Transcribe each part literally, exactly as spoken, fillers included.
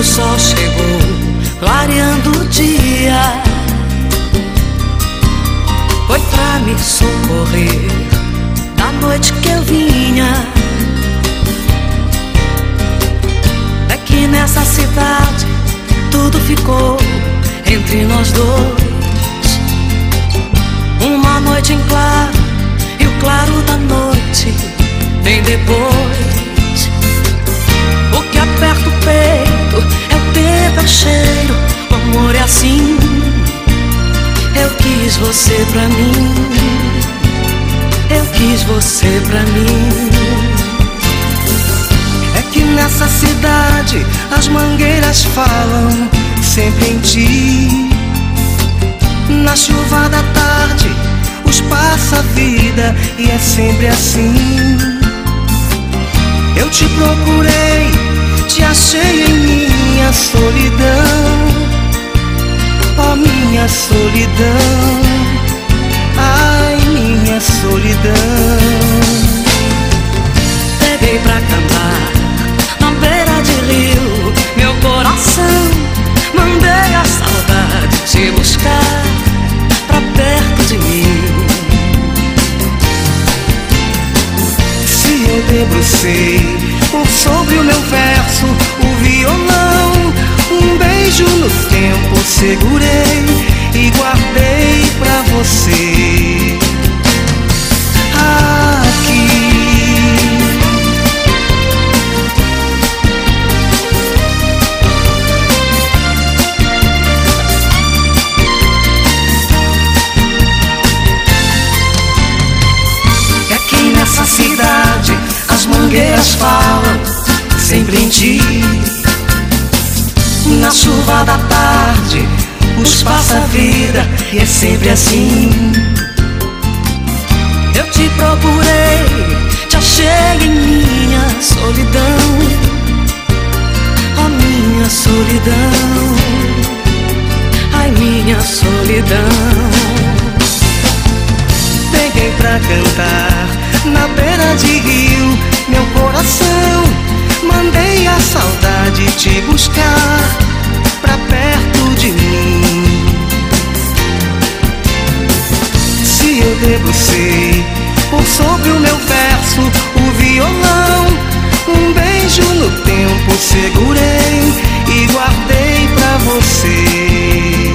o sol chegou, clareando o dia, foi pra me socorrer da noite que eu vinha. É que nessa cidade tudo ficou entre nós dois. Uma noite em claro e o claro da noite vem depois. O que aperta o peito é o tempo, é o cheiro, o amor é assim. Eu quis você pra mim, eu quis você pra mim. É que nessa cidade as mangueiras falam sempre em ti. Na chuva da tarde os passa a vida e é sempre assim. Eu te procurei, te achei em minha solidão. Oh, minha solidão, ai, minha solidão. Peguei pra cantar na beira de rio meu coração. Mandei a saudade te buscar pra perto de mim. Se eu debrucei por sobre o meu verso, o violão, um beijo no tempo segurei e guardei pra você aqui. É que nessa cidade as mangueiras falam sempre em ti. Na chuva da tarde os passa a vida e é sempre assim. Eu te procurei, te achei em minha solidão. A minha solidão, ai, minha solidão. Peguei pra cantar na beira de rio meu coração. Mandei a saudade te buscar pra perto de mim. Se eu debrucei por sobre o meu verso, o violão, um beijo no tempo segurei e guardei pra você.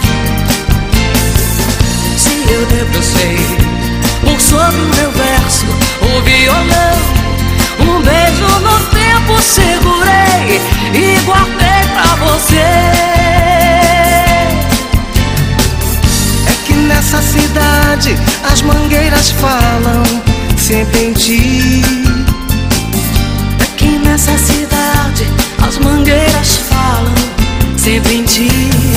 Se eu debrucei por sobre o meu verso, o violão, um beijo no tempo segurei e guardei pra você. É que nessa cidade as mangueiras falam sempre em ti. É que nessa cidade as mangueiras falam sempre em ti.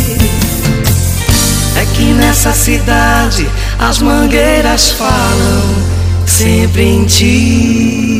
É que nessa cidade as mangueiras falam sempre em ti.